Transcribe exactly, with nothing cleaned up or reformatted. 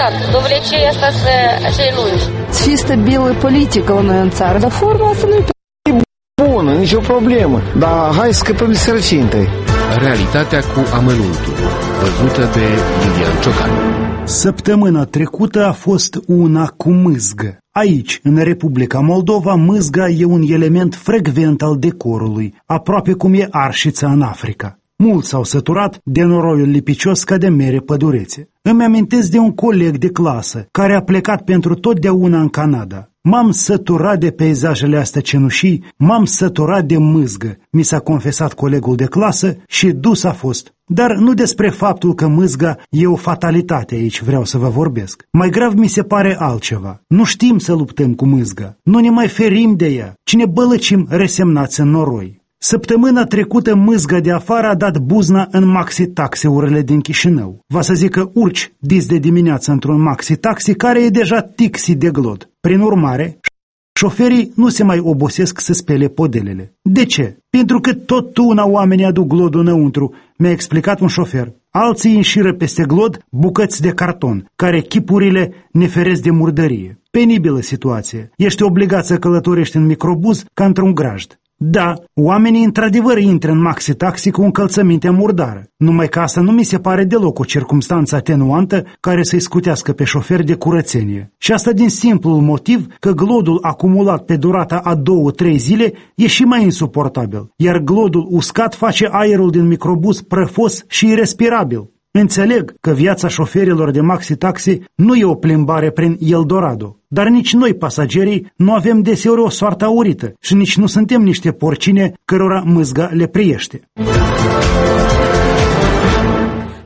complicat. Dovlecei asta să acei lungi. Să fie stabilă politică la noi în țară, dar forma asta nu e bună, nicio problemă, dar hai să scăpăm de sărăcie întâi. Realitatea cu amănuntul, văzută de Lilian Ciocan. Săptămâna trecută a fost una cu mâzgă. Aici, în Republica Moldova, mâzga e un element frecvent al decorului, aproape cum e arșița în Africa. Mulți s-au săturat de noroiul lipicios ca de mere pădurețe. Îmi amintesc de un coleg de clasă care a plecat pentru totdeauna în Canada. M-am săturat de peisajele astea cenușii, m-am săturat de mâzgă, mi s-a confesat colegul de clasă și dus a fost. Dar nu despre faptul că mâzga e o fatalitate aici vreau să vă vorbesc. Mai grav mi se pare altceva. Nu știm să luptăm cu mâzga, nu ne mai ferim de ea, ci ne bălăcim resemnați în noroi. Săptămâna trecută mâzga de afară a dat buzna în maxi-taxiurile din Chișinău. Va să zic că urci dis de dimineață într-un maxi-taxi care e deja tixi de glod. Prin urmare, șoferii nu se mai obosesc să spele podelele. De ce? Pentru că tot tu una oamenii aduc glodul înăuntru, mi-a explicat un șofer. Alții înșiră peste glod bucăți de carton, care chipurile ne feresc de murdărie. Penibilă situație. Ești obligat să călătorești în microbuz ca într-un grajd. Da, oamenii într-adevăr intră în maxi-taxi cu încălțăminte murdară. Numai că asta nu mi se pare deloc o circumstanță atenuantă care să-i scutească pe șofer de curățenie. Și asta din simplul motiv că glodul acumulat pe durata a două-trei zile e și mai insuportabil, iar glodul uscat face aerul din microbuz prăfos și irrespirabil. Înțeleg că viața șoferilor de maxi-taxi nu e o plimbare prin Eldorado, dar nici noi, pasagerii, nu avem deseori o soartă aurită și nici nu suntem niște porcine cărora mâzga le priește.